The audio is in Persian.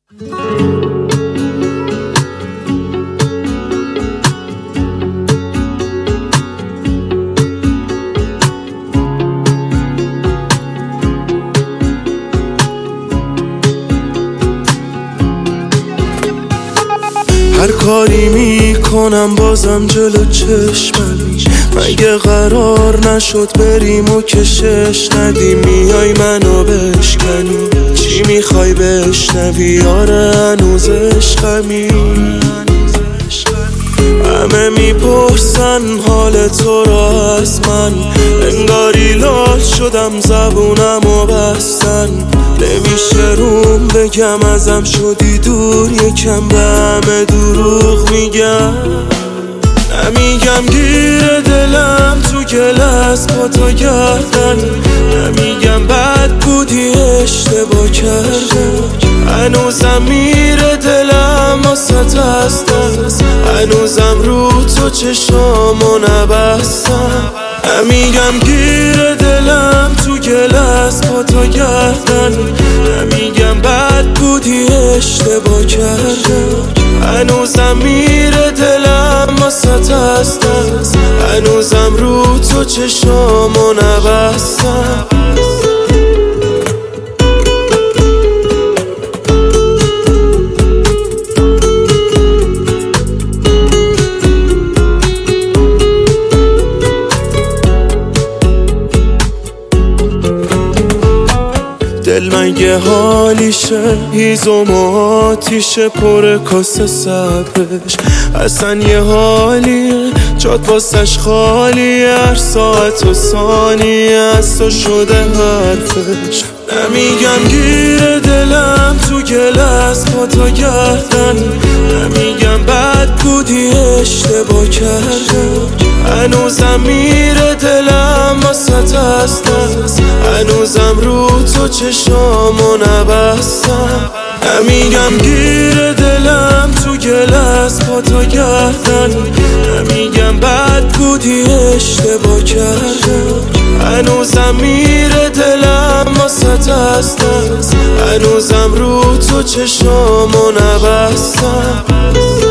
هر کاری میکنم بازم جلو چشممی، مگه قرار نشد بریم و کشش ندی؟ میای منو بشکنی، چی میخوای بشنوی؟ آره هنوز عشقمی. همه میپرسن حال تو را از من، انگاری لال شدم زبونمو بستن. نمیشه روم بگم ازم شدی دور، یکم به همه دروغ میگم. نمیگم گیر دلم تو گل از پا تا گردن، نمیگم بد بودی اشتباه کردم. هنوزم میره دلم واسه هستم، هنوزم رو تو چشامو نبستم. نمیگم گیر دلم تو گل از پا تا گردن، نمیگم بد بودی اشتباه کردم. هنوزم میره دلم واسه هستم، هنوزم رو تو چشامو نبستم. دل مگه حالیشه هیزم و آتیشه، پر کاسه صبرش اصلا یه حالیه، جات واسش خالیه. هر ساعت و ثانیه از تو شده حرفش. نمیگم گیر دلم تو گل از پا تا گردن، نمیگم بد بودی اشتباه کردم. هنوزم میره دلم واسه هستم، هنوزم رو تو چشامو نبستم. نمیگم گیر دلم تو گل از پا تا گردن، نمیگم بد بودی اشتباه کردم. هنوزم میره دلم واسه هستم، هنوزم رو تو چشامو نبستم.